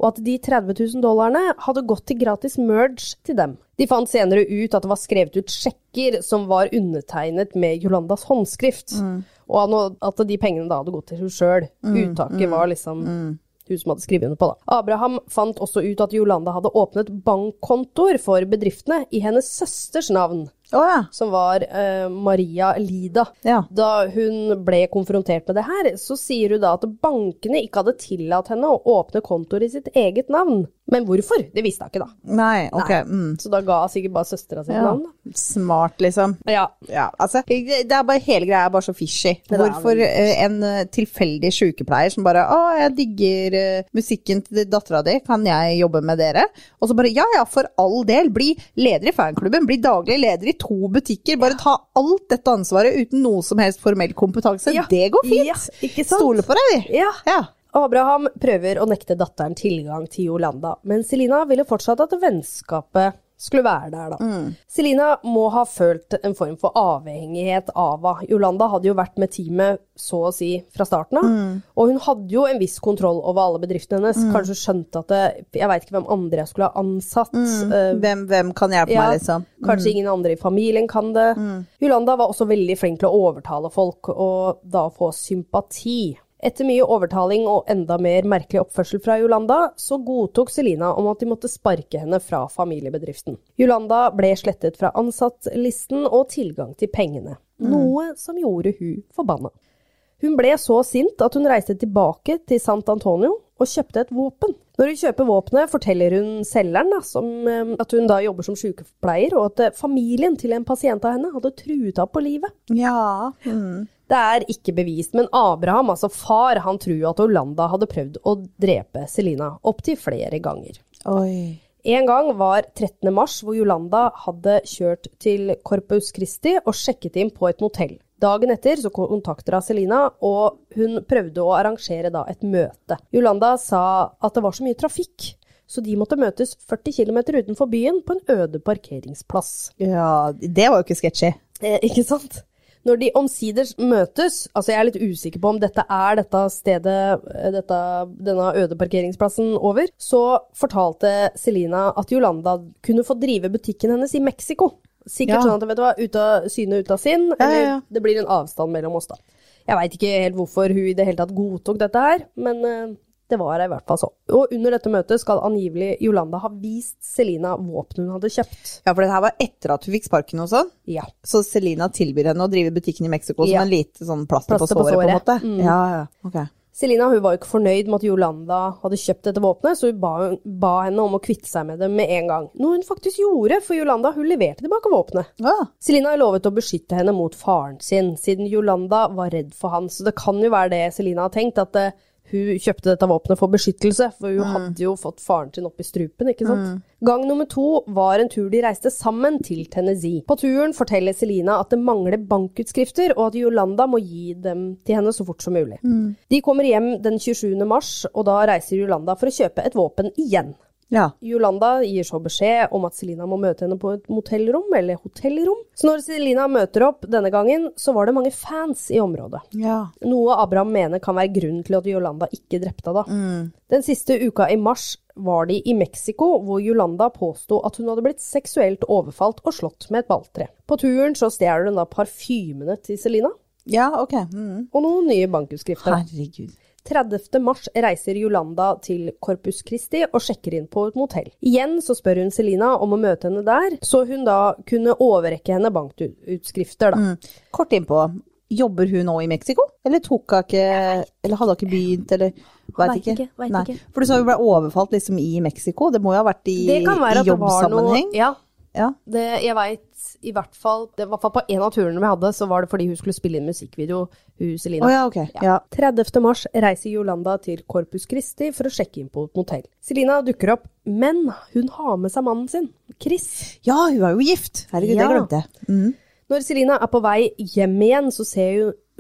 og at de tretti tusen dollarene hadde gått til gratis merge til dem. De fant senere ut at det var skrevet ut sjekker som var undertegnet med Yolandas håndskrift, mm. og at de pengene da hadde gått til hun selv. Mm. Uttaket mm. var liksom mm. hun som hadde skrevet under på da. Abraham fant også ut at Yolanda hadde åpnet bankkontor for bedriftene i hennes søsters navn. Oh, ja. Som var uh, Maria Lida. Ja. Da hun ble konfrontert med det her, så sier hun da at bankene ikke hadde tillatt henne å åpne kontor i sitt eget navn. Men hvorfor? Det visste hun ikke da. Nei, ok. Nei. Mm. Så da ga hun sikkert bare søstera sitt ja. navn. Da. Smart, liksom. Ja. Ja, altså, det er bare, hele greia er bare så fishy. Hvorfor uh, en uh, tilfeldig sykepleier som bare, å, jeg digger uh, musikken til dattera di, kan jeg jobbe med dere? Og så bare, ja, ja, for all del, bli leder i fanklubben, bli daglig leder i to butikker, bare ta alt dette ansvaret uten noe som helst formell kompetanse. Ja. Det går fint. Ja, ikke sant? Stole på deg. Ja. Ja. Abraham prøver å nekte datteren tilgang til Yolanda, men Selina ville fortsatt at vennskapet skulle være der da. Mm. Selina må ha følt en form for avhengighet av henne. Yolanda hadde jo vært med teamet så å si fra starten av, mm. og hun hadde jo en viss kontroll over alle bedriftene hennes. Mm. Kanskje skjønte at det, jeg vet ikke hvem andre jeg skulle ha ansatt. Mm. Uh, hvem, hvem kan hjelpe ja, meg liksom? Mm. Kanskje ingen andre i familien kan det. Mm. Yolanda var også veldig flink til å overtale folk, og da få sympati. Etter mye overtaling og enda mer merkelig oppførsel fra Yolanda, så godtok Selina om at de måtte sparke henne fra familiebedriften. Yolanda ble slettet fra ansattlisten og tilgang til pengene, mm. noe som gjorde hun forbanna. Hun ble så sint at hun reiste tilbake til Sant Antonio og kjøpte et våpen. Når hun kjøper våpenet, forteller hun selgeren da, som, at hun da jobber som sykepleier, og at familien til en pasient av henne hadde truet henne på livet. Ja, mm. Det er ikke bevist, men Abraham, altså far, han tror at Yolanda hadde prøvd å drepe Selina opp til flere ganger. Oi. En gang var trettende mars, hvor Yolanda hadde kjørt til Corpus Christi og sjekket inn på et motell. Dagen etter så kontakter hun Selina, og hun prøvde å arrangere da et møte. Yolanda sa at det var så mye trafikk, så de måtte møtes førti kilometer utenfor byen på en øde parkeringsplass. Ja, det var jo ikke sketchy. Eh, ikke sant? Når de omsider møtes, altså jeg er litt usikker på om dette er dette stedet, dette, denne øde parkeringsplassen over, så fortalte Selina at Yolanda kunne få drive butikken hennes i Mexico. Sikkert ja. Sånn at, vet du hva, ut av syne, ut av sinn, eller ja, ja, ja. Det blir en avstand mellom oss da. Jeg vet ikke helt hvorfor hun i det hele tatt godtok dette her, men uh, det var i hvert fall så. Og under dette møtet skal angivelig Yolanda ha vist Selina våpen hun hadde kjøpt. Ja, for det her var etter at hun fikk sparken og sånn? Ja. Så Selina tilbyr henne å drive butikken i Mexico ja. som en lite sånn plaster, plaster på såret, på, på en måte? Mm. Ja, ja, ok. Selina, hun var jo ikke fornøyd med at Yolanda hadde kjøpt dette våpenet, så hun ba, ba henne om å kvitte seg med det med en gang. Noe hun faktisk gjorde, for Yolanda, hun leverte tilbake våpenet. Ja. Selina lovet å beskytte henne mot faren sin, siden Yolanda var redd for han. Så det kan jo være det Selina har tenkt, at uh, hun kjøpte dette våpenet for beskyttelse, for hun mm. hadde jo fått faren sin opp i strupen, ikke sant? Mm. Gang nummer to var en tur de reiste sammen til Tennessee. På turen forteller Selina at det mangler bankutskrifter, og at Yolanda må gi dem til henne så fort som mulig. Mm. De kommer hjem den tjuesjuende mars, og da reiser Yolanda for å kjøpe et våpen igjen. Ja. Yolanda gir så beskjed om at Selina må møte henne på et motellrom, eller hotellrom. Så når Selina møter opp denne gangen, så var det mange fans i området. Ja. Noe Abraham mener kan være grunnen til at Yolanda ikke drepte da. Mm. Den siste uka i mars var de i Mexico, hvor Yolanda påstod at hun hadde blitt seksuelt overfalt og slått med et balltre. På turen så stjeler hun da parfymene til Selina. Ja, ok. Mm. Og noen nye bankutskrifter. Herregud. tredivte mars reiser Yolanda til Corpus Christi og sjekker inn på et motell. Igjen så spør hun Selina om å møte henne der, så hun da kunne overrekke henne bankutskrifter da. Mm. Kort innpå, jobber hun nå i Mexico? Eller tok hun ikke, eller hadde hun ikke begynt, eller vet ikke? ikke, vet Nei. ikke. For du sa hun ble overfalt liksom i Mexico, det må jo ha vært i, det kan være i jobbsammenheng. Noe, ja, ja. Det, jeg vet i hvert fall, det var i hvert fall på en av turene vi hadde, så var det fordi hun skulle spille inn musikkvideo, hun Selina. Oh, ja, ok. Ja. Ja. tredivte mars reiser Yolanda til Corpus Christi for å sjekke inn på et motell. Selina dukker opp, men hun har med seg mannen sin, Chris. Ja, hun er jo gift. Herregud, ja. det glemte jeg. Mm. Når Selina er på vei hjem igjen, så ser hun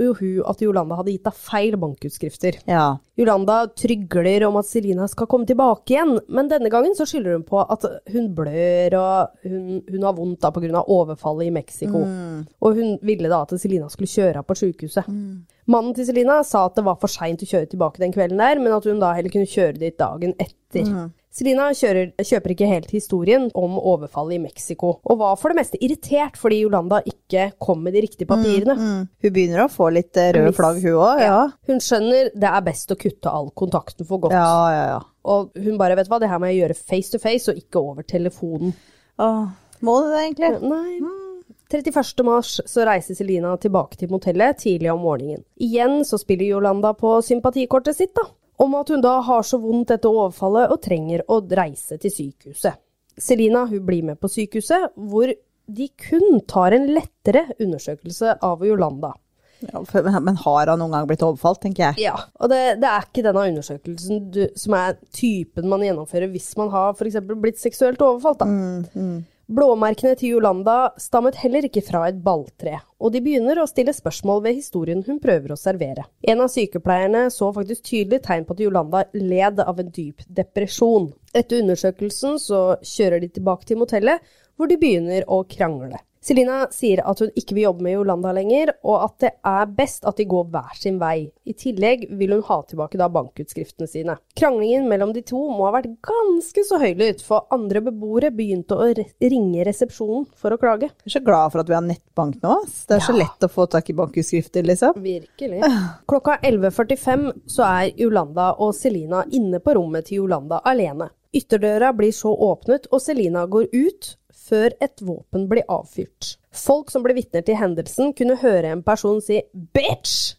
jo hun at Yolanda hadde gitt henne feil bankutskrifter. Ja. Yolanda trygler om at Selina skal komme tilbake igjen, men denne gangen så skylder hun på at hun blør og hun, hun har vondt da på grunn av overfallet i Mexico. Mm. Og hun ville da at Selina skulle kjøre på sykehuset. Mm. Mannen til Selina sa at det var for sent å kjøre tilbake den kvelden der, men at hun da heller kunne kjøre dit dagen etter. Mm. Selina kjører, kjøper ikke helt historien om overfallet i Mexico, og var for det meste irritert fordi Yolanda ikke kom med de riktige papirene. Mm, mm. Hun begynner å få litt røde flagg, hun også, ja. ja. Hun skjønner det er best å kutte all kontakten for godt. Ja, ja, ja. Og hun bare, vet hva, det her må jeg gjøre face to face og ikke over telefonen. Åh, må du det egentlig? Nei. Mm. trettiførste mars så reiser Selina tilbake til motellet tidlig om morgenen. Igjen så spiller Yolanda på sympatikortet sitt da, om at hun da har så vondt etter overfallet og trenger å reise til sykehuset. Selina, hun blir med på sykehuset, hvor de kun tar en lettere undersøkelse av Yolanda. Ja, men har han noen gang blitt overfalt, tenker jeg? Ja, og det, det er ikke denne undersøkelsen du, som er typen man gjennomfører hvis man har for eksempel blitt seksuelt overfalt da. Mm, mm. Blåmerkene til Yolanda stammet heller ikke fra et balltre, og de begynner å stille spørsmål ved historien hun prøver å servere. En av sykepleierne så faktisk tydelig tegn på at Yolanda led av en dyp depresjon. Etter undersøkelsen så kjører de tilbake til motellet, hvor de begynner å krangle. Selina sier at hun ikke vil jobbe med Yolanda lenger, og at det er best at de går hver sin vei. I tillegg vil hun ha tilbake da bankutskriftene sine. Kranglingen mellom de to må ha vært ganske så høylytt, for andre beboere begynte å re- ringe resepsjonen for å klage. Jeg er så glad for at vi har nettbank nå. Det er ja. Så lett å få tak i bankutskrifter, liksom. Virkelig. Klokka elleve førtifem så er Yolanda og Selina inne på rommet til Yolanda alene. Ytterdøra blir så åpnet, og Selina går ut før et våpen blir avfyrt. Folk som ble vitner til hendelsen kunne høre en person si «Bitch!».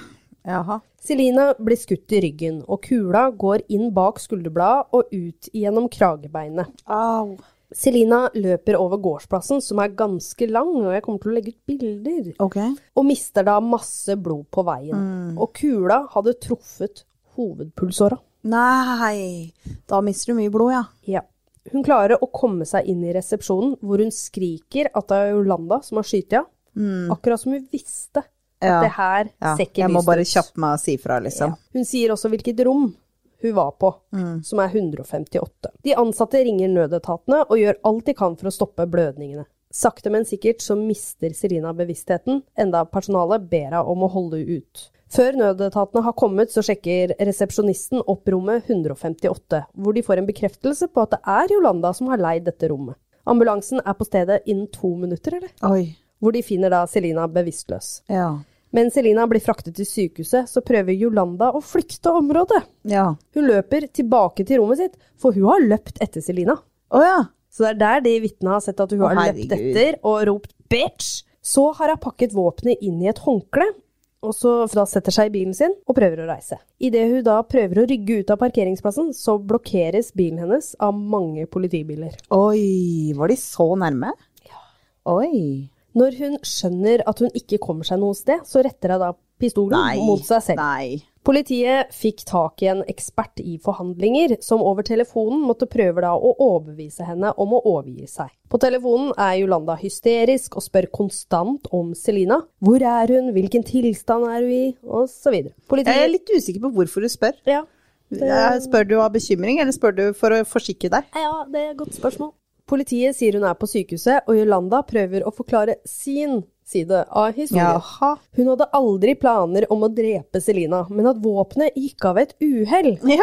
Jaha. Selina blir skutt i ryggen, og kula går inn bak skulderbladet og ut gjennom kragebeinet. Au. Selina løper over gårdsplassen, som er ganske lang, og jeg kommer til å legge ut bilder. Okay. Og mister da masse blod på veien. Mm. Og kula hadde truffet hovedpulsåra. Nei, da mister du mye blod, ja. Ja. Hun klarer å komme seg inn i resepsjonen, hvor hun skriker at det er Yolanda som har skytet henne. Mm. Akkurat som hun visste at ja. det her ja. sekker Jeg må bare kjappe meg og si fra, liksom. Ja. Hun sier også hvilket rom hun var på, mm. som er hundre femtiåtte. De ansatte ringer nødetatene og gjør alt de kan for å stoppe blødningene. Sakte, men sikkert så mister Selina bevisstheten, enda personalet ber henne om å holde ut. Før nødetatene har kommet, så sjekker resepsjonisten opp rommet hundre femtiåtte, hvor de får en bekreftelse på at det er Yolanda som har leid dette rommet. Ambulansen er på stedet innen to minutter, eller? Oi. Hvor de finner da Selina bevisstløs. Ja. Men Selina blir fraktet til sykehuset, så prøver Yolanda å flykte området. Ja. Hun løper tilbake til rommet sitt, for hun har løpt etter Selina. Å ja. Så det er der de vittnene har sett at hun Å, har løpt etter og ropt «Bitch!». Så har hun pakket våpenet inn i et håndkle, og så da setter seg i bilen sin og prøver å reise. I det hun da prøver å rygge ut av parkeringsplassen, så blokkeres bilen hennes av mange politibiler. Oi, var de så nærme? Ja. Oi. Når hun skjønner at hun ikke kommer seg noe sted, så retter hun da pistolen Nei. mot seg selv. Nei. Politiet fikk tak i en ekspert i forhandlinger, som over telefonen måtte prøve da å overbevise henne om å overgi seg. På telefonen er Yolanda hysterisk og spør konstant om Selina. Hvor er hun? Hvilken tilstand er hun i? Og så videre. Politiet... Jeg er litt usikker på hvorfor du spør. Ja. Det... Spør du av bekymring, eller spør du for å forsikre deg? Ja, det er et godt spørsmål. Politiet sier hun er på sykehuset, og Yolanda prøver å forklare sin side av historien. Jaha. Hun hadde aldri planer om å drepe Selina, men at våpenet gikk av et uhell. Ja!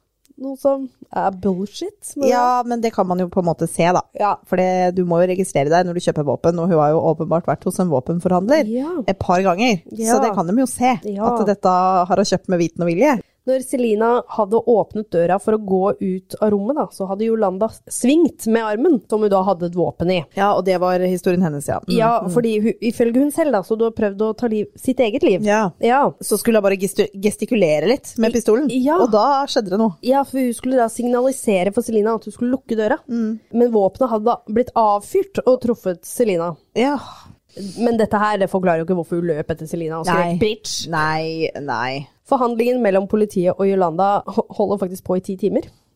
Noe som er bullshit. Men... Ja, men det kan man jo på en måte se da. Ja. For det, du må jo registrere deg når du kjøper våpen, og hun har jo åpenbart vært hos en våpenforhandler ja. et par ganger. Ja. Så det kan de jo se, ja. at dette har hun kjøpt med viten og vilje. Når Selina hadde åpnet døra for å gå ut av rommet, da, så hadde Yolanda svingt med armen, som hun da hadde et våpen i. Ja, og det var historien hennes, ja. Mm, ja, fordi hun, ifølge hun selv da, så du har prøvd å ta liv, sitt eget liv. Ja. ja. Så skulle hun bare gestikulere litt med pistolen, ja. og da skjedde det noe. Ja, for hun skulle da signalisere for Selina at hun skulle lukke døra. Mm. Men våpenet hadde da blitt avfyrt og truffet Selina. Ja. Men dette her, det forklarer jo ikke hvorfor hun løp etter Selina og skrek bitch. Nei, nei. Forhandlingen mellom politiet og Yolanda holder faktisk på i ti timer.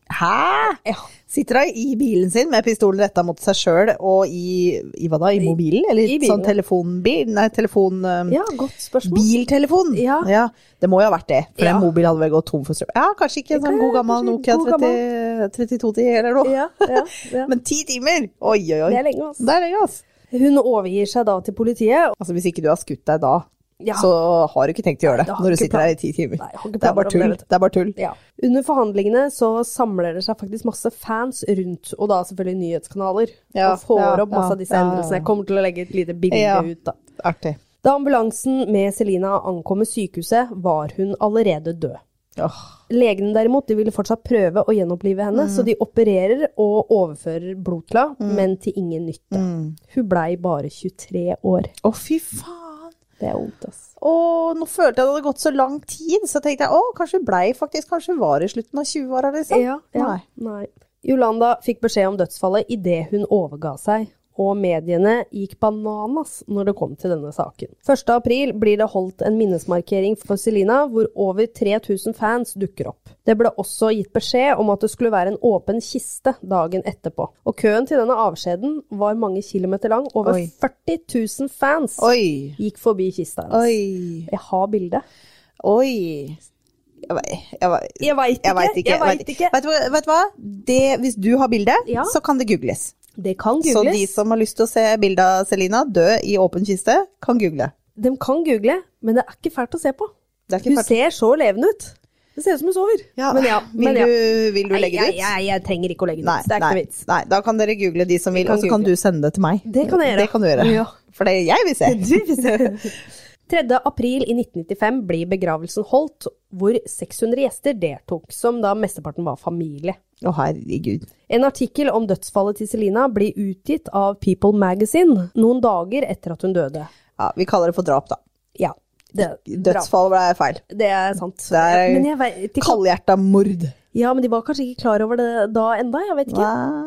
Hæ? Ja. Sitter hun i bilen sin med pistolen rettet mot seg selv, og i, i hva da, i mobilen? Eller I bilen, sånn telefonbil? Nei, telefon... Um, Ja, godt spørsmål. biltelefon? Ja. ja. Det må jo ha vært det, for Ja. en mobil hadde vel gått tom for strøm. Ja, kanskje ikke en sånn god gammel Kanskje Nokia god gammel. trettito ti eller noe. Ja, ja, ja. Men ti timer? Oi, oi, oi. Det er lenge, altså. Det er lenge, altså. Hun overgir seg da til politiet. Altså, hvis ikke du har skutt deg da, Ja. så har du ikke tenkt å gjøre det, Nei, det har når du ikke sitter plan- der i ti timer. Nei, jeg har ikke det er planer bare om tull. det, vet du. Det er bare tull. Ja. Under forhandlingene så samler det seg faktisk masse fans rundt, og da selvfølgelig nyhetskanaler, Ja, og får ja, opp masse ja, av disse ja, ja. endelsene. Jeg kommer til å legge et lite bilde Ja. ut da. Artig. Da ambulansen med Selina ankommer sykehuset, var hun allerede død. Åh. Legene derimot, de ville fortsatt prøve å gjenopplive henne, så de opererer og overfører blod til henne, men til ingen nytte. Hun blei bare tjuetre år. Å, fy faen. Det er ondt, ass. Og nå følte jeg det hadde gått så lang tid, så tenkte jeg, å, kanskje hun blei faktisk, kanskje hun var i slutten av tjueåra, liksom. Ja, ja. Nei. Nei. Yolanda fikk beskjed om dødsfallet i det hun overga seg, og mediene gikk bananas når det kom til denne saken. første april blir det holdt en minnesmarkering for Selina, hvor over tre tusen fans dukker opp. Det ble også gitt beskjed om at det skulle være en åpen kiste dagen etterpå. Og køen til denne avskjeden var mange kilometer lang. Over Oi. førti tusen fans Oi. gikk forbi kista hennes. Oi. Jeg har bildet. Oi. Jeg, vet- jeg, vet- Jeg vet ikke, jeg vet ikke. jeg vet ikke. Vet, du hva- vet du hva? Det, hvis du har bildet, Ja. så kan det googles. Det kan Så googles. de som har lyst til å se bildet av Selina død i åpen kiste, kan google. De kan google, men det er ikke fælt å se på. Det er ikke Hun fælt. ser så levende ut. Det ser ut som hun sover. Ja. Men ja, Vil, men ja. du, vil du legge det Nei, ut? jeg, jeg, jeg trenger ikke å legge det Nei, ut. Det er ikke nei, noe vits. nei, da kan dere google de som vil, kan og så kan google. du sende det til meg. Det kan jeg gjøre. Det kan du gjøre. Ja. For det jeg vil se. Du vil se. tredje april i nitten nittifem blir begravelsen holdt, hvor seks hundre gjester deltok, som da mesteparten var familie. Å, herregud. En artikkel om dødsfallet til Selina blir utgitt av People Magazine noen dager etter at hun døde. Ja, vi kaller det for drap, da. Ja, det, Dødsfall ble feil. det er sant. Det er men jeg vet ikke. kaldhjertet mord. Ja, men de var kanskje ikke klar over det da enda, jeg vet ikke.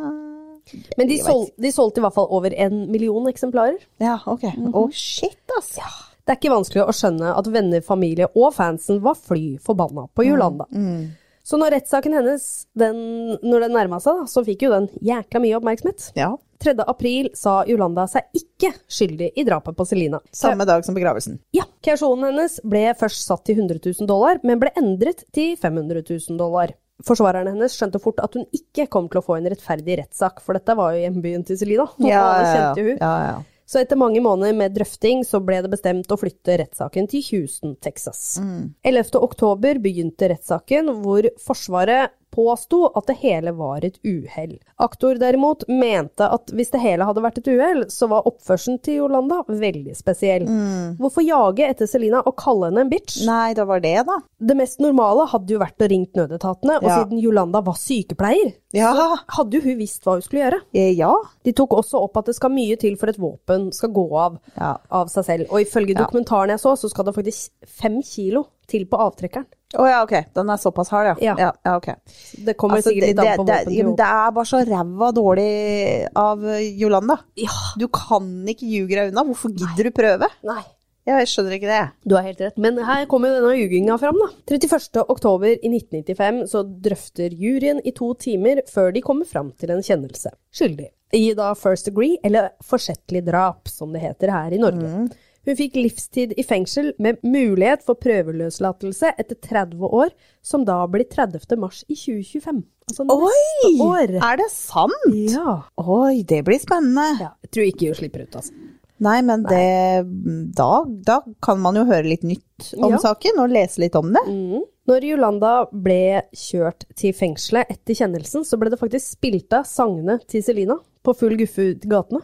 Hva? Men de, Jeg vet sol, de solgte i hvert fall over en million eksemplarer. Ja, ok. Å, shit, ass. Det er ikke vanskelig å skjønne at venner, familie og fansen var fly forbanna på Yolanda. Så når rettssaken hennes, den, når den nærmet seg, da, så fikk jo den jækla mye oppmerksomhet. Ja, tredje april sa Yolanda seg ikke skyldig i drapet på Selina. samme dag som begravelsen. Ja, kausjonen hennes ble først satt til hundre tusen dollar, men ble endret til fem hundre tusen dollar. Forsvarerne hennes skjønte fort at hun ikke kom til å få en rettferdig rettssak, for dette var jo hjembyen til Selina, og Ja, alle ja, kjente jo hun. ja, ja. Så etter mange måneder med drøfting så ble det bestemt å flytte rettssaken til Houston, Texas. ellevte oktober begynte rettssaken, hvor forsvaret påsto at det hele var et uhell. Aktor derimot mente at hvis det hele hadde vært et uhell, så var oppførselen til Yolanda veldig spesiell. Hvorfor jage etter Selina og kalle henne en bitch? Nei, det var det, da. Det mest normale hadde jo vært å ringe nødetatene, og Ja. siden Yolanda var sykepleier, Ja, hadde jo hun visst hva hun skulle gjøre. eh, ja. De tok også opp at det skal mye til for et våpen skal gå av Ja. av seg selv. Og ifølge Ja. dokumentaren jeg så, så skal det faktisk fem kilo til på avtrekkeren. Å ja, ok. Den er såpass hard, ja. Ja. Ja, ja ok. Det kommer Altså, sikkert det, litt an det, på det, våpen til det våpen. er bare så ræva dårlig av Yolanda. Ja, Du kan ikke ljuge deg unna. Hvorfor gidder du prøve? nei. Jeg skjønner ikke det. Du har helt rett. Men her kommer jo denne ljuginga fram, da. trettiførste oktober i nitten nittifem så drøfter juryen i to timer før de kommer fram til en kjennelse. Skyldig. I da first degree, eller forsettlig drap, som det heter her i Norge. Hun fikk livstid i fengsel med mulighet for prøveløslatelse etter tretti år, som da blir tredivte mars i tjue tjuefem. Altså neste år. Er det sant? Ja. Oi, det blir spennende. ja. Jeg tror ikke hun slipper ut, altså. Nei, men det, da, da kan man jo høre litt nytt om Ja. saken, og lese litt om det. Mm. Når Yolanda ble kjørt til fengselet etter kjennelsen, så ble det faktisk spilt av sangene til Selina på full guffe ut i gatene.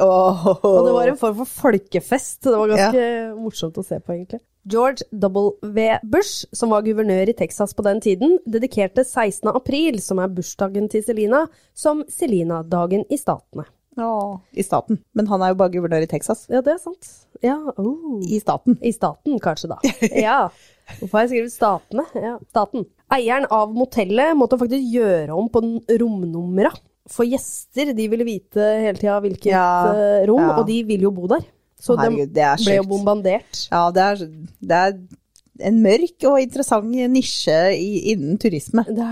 Åh. Og det var en form for folkefest. Det var ganske morsomt å se på, egentlig. George W. Bush, som var guvernør i Texas på den tiden, dedikerte sekstende april, som er bursdagen til Selina, som Selina-dagen i statene. Åh, I staten. Men han er jo bare guvernør i Texas. Ja, det er sant. Ja, oh. I staten. I staten, kanskje da. Ja, hvorfor har jeg skrevet statene? Ja, staten. Eieren av motellet måtte faktisk gjøre om på romnumra. For gjester, de ville vite hele tiden hvilket Ja, eh, rom, ja. og de ville jo bo der. Så Herregud, det er de ble jo sjukt. bombardert. Ja, det er, det er en mørk og interessant nisje i, innen turisme. Det er det.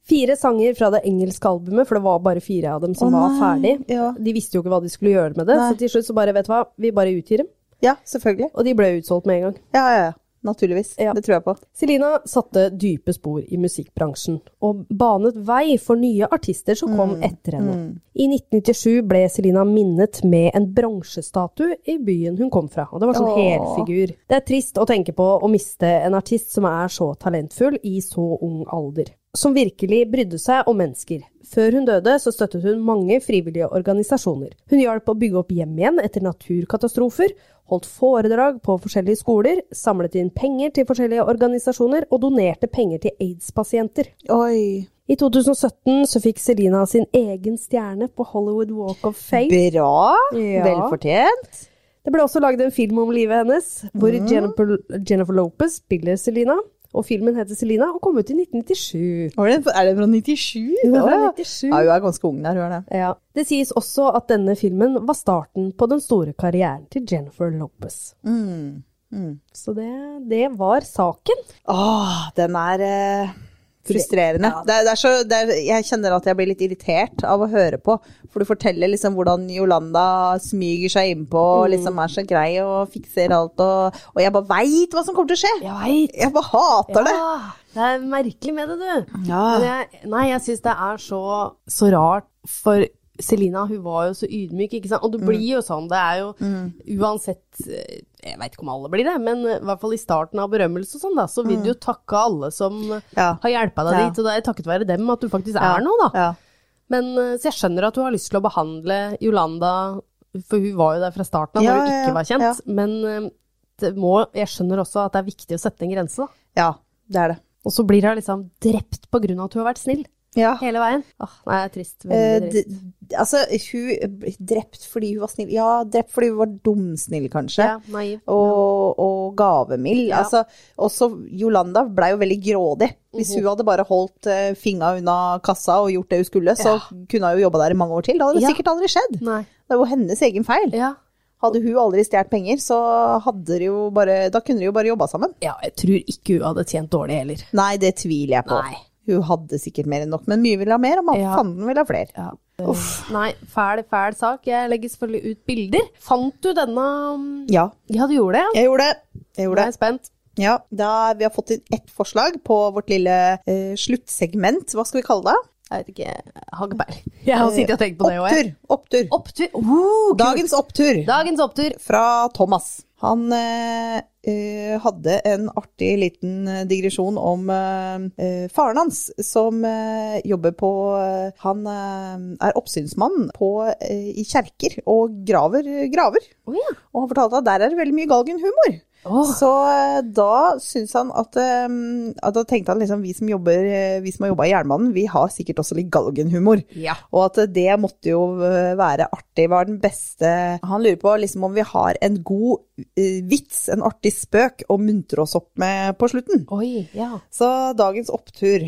Fire sanger fra det engelske albumet, for det var bare fire av dem som Å, var nei. ferdig. Ja. De visste jo ikke hva de skulle gjøre med det, Nei. så til slutt så bare, vet du hva, vi bare utgir dem. Ja, selvfølgelig. Og de ble utsolgt med en gang. Ja, ja, ja. Naturligvis. Ja. Det tror jeg på. Selena satte dype spor i musikkbransjen, og banet vei for nye artister som kom Mm. etter henne. I nitten nittisju ble Selena minnet med en bronsestatue i byen hun kom fra, og det var sånn Åh. helfigur. Det er trist å tenke på å miste en artist som er så talentfull i så ung alder, som virkelig brydde seg om mennesker. Før hun døde, så støttet hun mange frivillige organisasjoner. Hun hjalp å bygge opp hjem igjen etter naturkatastrofer, holdt foredrag på forskjellige skoler, samlet inn penger til forskjellige organisasjoner og donerte penger til AIDS-pasienter. Oi. I to tusen og sytten så fikk Selena sin egen stjerne på Hollywood Walk of Fame. Bra. Ja. Velfortjent. Det ble også laget en film om livet hennes, hvor Mm. Jennifer, Jennifer Lopez spiller Selena, og filmen heter Selena og kom ut i nitten nittisju. Er det er det fra nittisju? Den er fra Å, ja. nittisju. Ja, hun er ganske ung der, hun er det. Ja. Det sies også at denne filmen var starten på den store karrieren til Jennifer Lopez. Mm. Mm. Så det, det var saken. Åh, den er eh, frustrerende. Ja. Det er, det er så, det er, jeg kjenner at jeg blir litt irritert av å høre på, for du forteller liksom hvordan Yolanda smyger seg innpå, og liksom er så grei og fikser alt, og, og jeg bare vet hva som kommer til å skje. Jeg vet. Jeg bare hater det. Ja, det er merkelig med det, du. Ja. Men jeg, nei, jeg synes det er så, så rart, for Selena, hun var jo så ydmyk, ikke sant? Og det blir jo sånn, det er jo uansett, jeg vet ikke om alle blir det, men i hvert fall i starten av berømmelse og sånn da, så vil du jo takke alle som Ja. har hjulpet deg Ja. dit, og det er takket være dem at du faktisk Ja. er noe da. Ja. Men eh, så jeg skjønner at du har lyst til å behandle Yolanda, for hun var jo der fra starten av Ja, når hun ja, ikke ja, var kjent, ja. men eh, det må, jeg skjønner også at det er viktig å sette en grense da. Ja, det er det. Og så blir hun liksom drept på grunn av at hun har vært snill. Ja. Hele veien. Åh, nei, det er trist. Eh, Veldig trist. d- altså, hun ble drept fordi hun var snill. Ja, drept fordi hun var dumsnill, kanskje. Ja, naiv. Og, og gavemild. Ja. Altså, også Yolanda ble jo veldig grådig. Hvis hun hadde bare holdt uh, finga unna kassa og gjort det hun skulle, så kunne hun jo jobba der i mange år til. Det hadde Ja. sikkert aldri skjedd. Nei. Det er jo hennes egen feil. Ja. Hadde hun aldri stjert penger, så hadde de jo bare, da kunne de jo bare jobba sammen. ja, jeg tror ikke hun hadde tjent dårlig heller. Nei, det tviler jeg på. Nei. Hun hadde sikkert mer enn nok, men mye ville ha mer, og man Ja. fanden ville ha flere. Ja. Nei, fæl, fæl sak. Jeg legger selvfølgelig ut bilder. Fant du denne? Ja, Ja, du gjorde det. jeg gjorde det. Jeg Nå gjorde er det. jeg spent. Ja, da vi har fått inn ett forslag på vårt lille eh, sluttsegment. Hva skal vi kalle det? Jeg vet ikke, jeg har ikke peil. Jeg har sittet og tenkt på det også. jeg. Opptur. Opptur. Opptur. Uh, kult. Dagens opptur Dagens opptur. fra Thomas. Han eh, eh, hadde en artig liten eh, digresjon om eh, eh, faren hans, som eh, jobber på eh, Han eh, er oppsynsmann på, eh, i kjerker og graver graver. Å ja. Og han fortalte at der er det veldig mye galgenhumor. Åh. Så eh, da synes han at, eh, at da tenkte han liksom, vi som jobber, eh, vi som har jobbet i jernbanen, vi har sikkert også litt galgenhumor. Ja. Og at det måtte jo eh, være artig, var den beste. Han lurer på liksom om vi har en god eh, vits, en artig spøk å muntre oss opp med på slutten. Oi, ja. Så dagens opptur.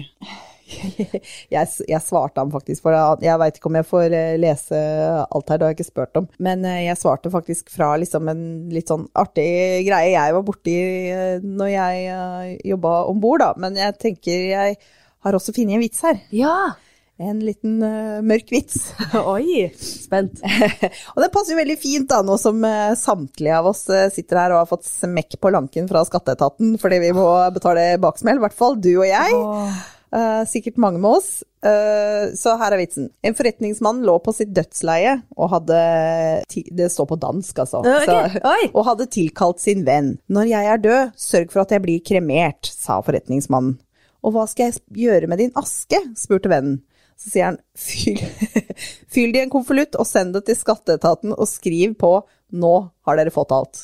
jeg, jeg svarte ham faktisk, for jeg vet ikke om jeg får eh, lese alt her, det har jeg ikke spurt om. Men eh, jeg svarte faktisk fra liksom en litt sånn artig greie jeg var borti eh, når jeg eh, jobbet ombord da. Men jeg tenker jeg har også funnet en vits her. Ja. En liten uh, mørk vits. Oi, spent. Og det passer jo veldig fint da, nå som uh, samtlige av oss uh, sitter her og har fått smekk på lanken fra skatteetaten, fordi vi må betale baksmell, i hvert fall du og jeg. Åh. Uh, sikkert mange med oss. Uh, så her er vitsen. En forretningsmann lå på sitt dødsleie, og hadde, ti- det står på dansk altså, Ok, så, oi. og hadde tilkalt sin venn. Når jeg er død, sørg for at jeg blir kremert, sa forretningsmannen. Og hva skal jeg gjøre med din aske, spurte vennen. Så sier han, fyll, fyll det i en konvolutt og send det til skatteetaten og skriv på, nå har dere fått alt.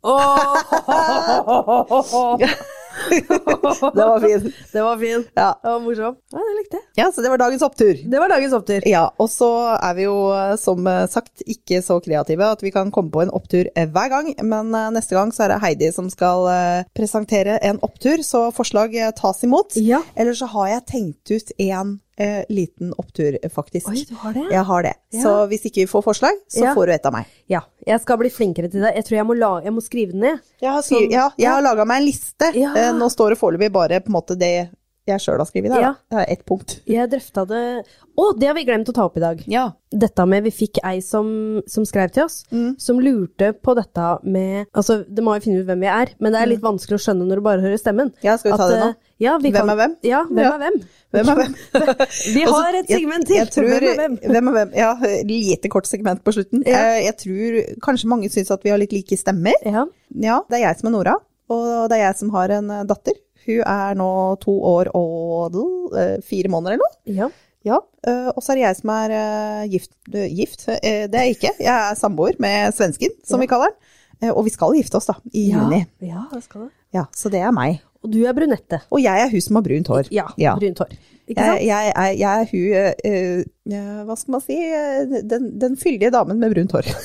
Det var fint. Det var fint. Ja. Det var morsomt. Ja, det likte jeg. Ja, så det var dagens opptur. Det var dagens opptur. Ja, og så er vi jo som sagt ikke så kreative at vi kan komme på en opptur hver gang, men neste gang så er det Heidi som skal presentere en opptur, så forslag tas imot. Ja. Eller så har jeg tenkt ut en eh, liten opptur faktisk. Oi, du har det? Jeg har det. Ja. Så hvis ikke vi får forslag, så Ja. får du et av meg. Ja, jeg skal bli flinkere til det. Jeg tror jeg må, la, jeg må skrive den ned. Jeg har, skri- Sånn- ja, jeg har laget meg en liste. Ja. Eh, Nå står det foreløpig bare på en måte det jeg selv har skrevet der, Ja. da. Det er ett punkt. Jeg drøfta det Å, det har vi glemt å ta opp i dag. Ja. Dette med, vi fikk ei som, som skrev til oss, Mm. som lurte på dette med, altså det må jo finne ut hvem vi er, men det er litt vanskelig å skjønne når du bare hører stemmen. Ja, skal vi ta At, det nå? eh, Ja, vi Hvem kan, er hvem? Ja, hvem Ja. er hvem? Hvem er hvem? Vi Og så- har et segment til. Jeg, jeg tror, hvem er hvem? hvem er hvem? Ja, lite kort segment på slutten. Ja. Eh, Jeg tror kanskje mange synes at vi har litt like stemmer. Ja. Ja, det er jeg som er Nora, og det er jeg som har en eh, datter. Hun er nå to år og eh, fire måneder eller noe. Ja. Ja, eh, og så er det jeg som er eh, gift. eh, gift. Eh, Det er jeg ikke. Jeg er samboer med svensken, som Ja. vi kaller den. Eh, Og vi skal gifte oss da, i Ja. juni. Ja, det skal det. Ja, så det er meg. Og du er brunette. Og jeg er hun som har brunt hår. Ja, Ja. brunt hår. Ikke Jeg, sant? jeg, er- jeg er hun, eh, eh, hva skal man si, eh, den, den fyldige damen med brunt hår.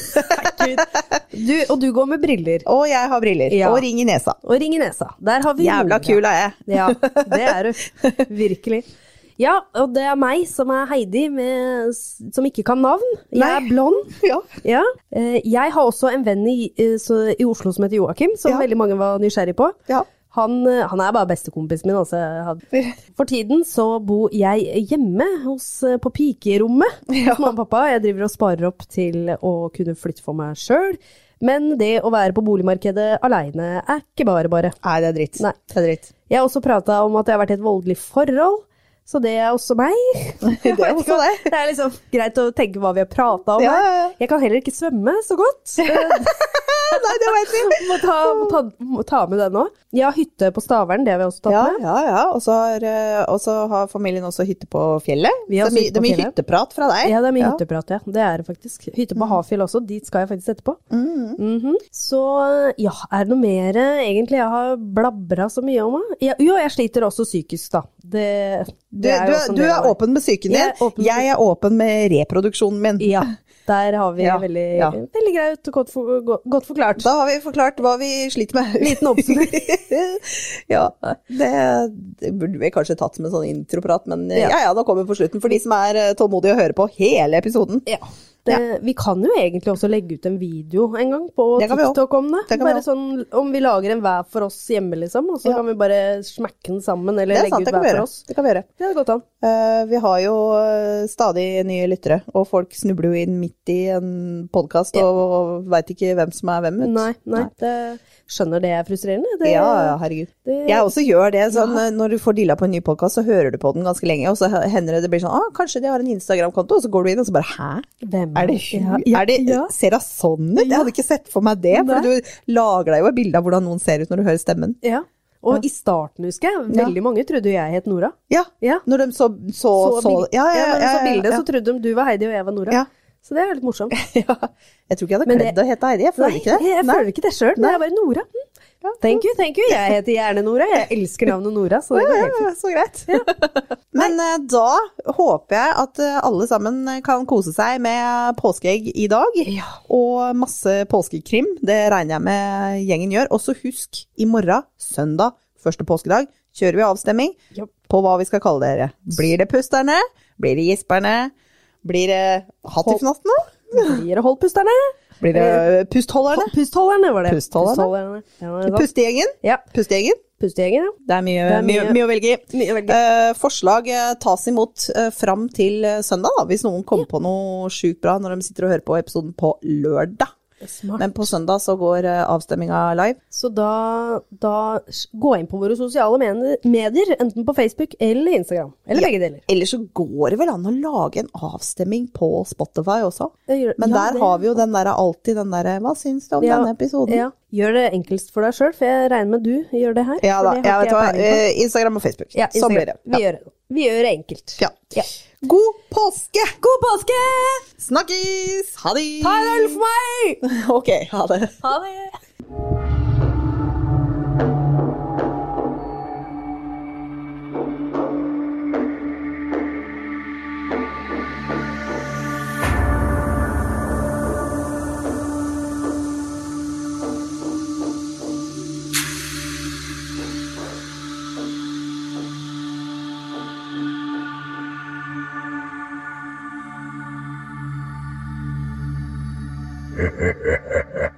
Du, og du går med briller. Og jeg har briller, Ja. og ring i nesa. Og ring i nesa. Der har vi Jævla Nora. kul er jeg. Ja, det er du. Virkelig. Ja, og det er meg som er Heidi, med, som ikke kan navn. Jeg Nei. er blond. Ja. Ja. Eh, Jeg har også en venn i, eh, så, i Oslo som heter Joakim, som Ja. veldig mange var nysgjerrig på. Ja. Han, eh, han er bare bestekompisen min. Altså. Jeg hadde- For tiden så bor jeg hjemme hos, eh, på pikerommet Ja. hos mamma og pappa. Jeg driver og sparer opp til å kunne flytte for meg selv. Men det å være på boligmarkedet alene er ikke bare bare. Nei, det er dritt. Nei. Det er dritt. Jeg har også pratet om at jeg har vært i et voldelig forhold, så det er også meg. Det er også deg. Det er liksom greit å tenke hva vi har pratet om Ja, her. ja, ja. Jeg kan heller ikke svømme så godt. Nei, det vet vi. Må ta, må ta, må ta med det nå. Jeg har hytte på Stavern, det har vi også tatt Ja, med. ja, ja. Og så har, eh, og så har familien også hytte på fjellet. Vi har Så det er også mye- hytte det er på mye fjellet. hytteprat fra deg. Ja, det er mye hytteprat, ja. Det er det faktisk. Hytte på Hafjell også, dit skal jeg faktisk etterpå. Mm. Mhm. Så ja, er det noe mer egentlig jeg har blabra så mye om? Da? Ja, jo, jeg sliter også psykisk da. Det, Du, det er du, jo også en du del er av det. åpen med psyken Jeg er din. åpen med- Jeg er åpen med reproduksjonen min. Ja, der har vi Ja, veldig, ja. veldig greit og godt, for, godt, godt forklart. Da har vi forklart hva vi sliter med. Liten oppsummering. Ja, det, det burde vi kanskje tatt som en sånn introprat, men eh, Ja. ja, ja, nå kommer vi på slutten. For de som er eh, tålmodige å høre på hele episoden. Ja. Det, Vi kan jo egentlig også legge ut en video en gang på Det kan vi også. TikTok om det. Det kan vi Bare sånn, om vi lager en hver for oss hjemme, liksom, og så Ja. kan vi bare smekke den sammen, eller Det er legge sant, ut det kan vi hver for gjøre. oss. Det kan vi gjøre. Det hadde gått an. Eh, vi har jo eh, stadig nye lyttere, og folk snubler jo inn midt i en podcast Ja. og, og vet ikke hvem som er hvem. vet du. Nei, nei, det skjønner det er frustrerende. Det, Ja, ja, herregud. det- Jeg også gjør det, sånn, eh, når du får dilla på en ny podcast, så hører du på den ganske lenge, og så hender det det blir sånn, ah, kanskje de har en Instagram-konto, og så går du inn, og så bare, hæ? Hvem Er det hun? Ja, ja, er det, ja. Ser hun sånn ut? Jeg hadde ikke sett for meg det, for Nei. du lager deg jo et bilde av hvordan noen ser ut når du hører stemmen. Ja. Og i starten, husker jeg, Ja. veldig mange trodde jeg het Nora. Ja, Ja. når de så, så, så, bil- ja, ja, når de ja, så ja, bildet, ja. så trodde de du var Heidi og jeg var Nora. Ja. Så det er litt morsomt. Ja. Jeg tror ikke jeg hadde Men kledd det- å hete Heidi, jeg føler Nei, ikke det. jeg Nei. føler ikke det selv, men jeg er bare Nora. Mm. Ja. Thank you, thank you. Jeg heter gjerne Nora. Jeg elsker navnet Nora, så det går Ja, helt fint. ja, så greit. Men eh, da håper jeg at eh, alle sammen kan kose seg med påskeegg i dag, Ja. og masse påskekrim. Det regner jeg med gjengen gjør. Og så husk, i morgen, søndag, første påskedag, kjører vi avstemming Ja. på hva vi skal kalle dere. Blir det pusterne? Blir det gisperne? Blir det hattifnattene? Blir det holdpusterne? Blir det pustholderne? Pustholderne var det. Pustholderne? Ja, det er sant. Pustegjengen? Ja, Pustegjengen? pustegjengen, ja. Det er mye, Det er mye, mye- mye å velge i. Mye veldig. Eh, forslag eh, tas imot eh, fram til eh, søndag, da, hvis noen kommer på noe sjukt bra når de sitter og hører på episoden på lørdag. Smart. Men på søndag så går eh, avstemminga live. Så da, da s- gå inn på våre sosiale men- medier, enten på Facebook eller Instagram. Eller Ja. begge deler. Eller så går det vel an å lage en avstemming på Spotify også. Jeg gjør- Men ja, der det- har vi jo den der, alltid den derre, hva syns du om Ja, denne episoden? Ja. Gjør det enklest for deg selv, for jeg regner med du gjør det her. Ja for da, det jeg har vet ikke hva, peiling på. eh, Instagram og Facebook. Ja, Sånn blir det. Vi gjør det. Vi gjør det enkelt. Ja. Ja. God påske! God påske! Snakkes! Ha det! Ta en øl for meg! Ok, ha det. Ha det! Ha ha ha ha.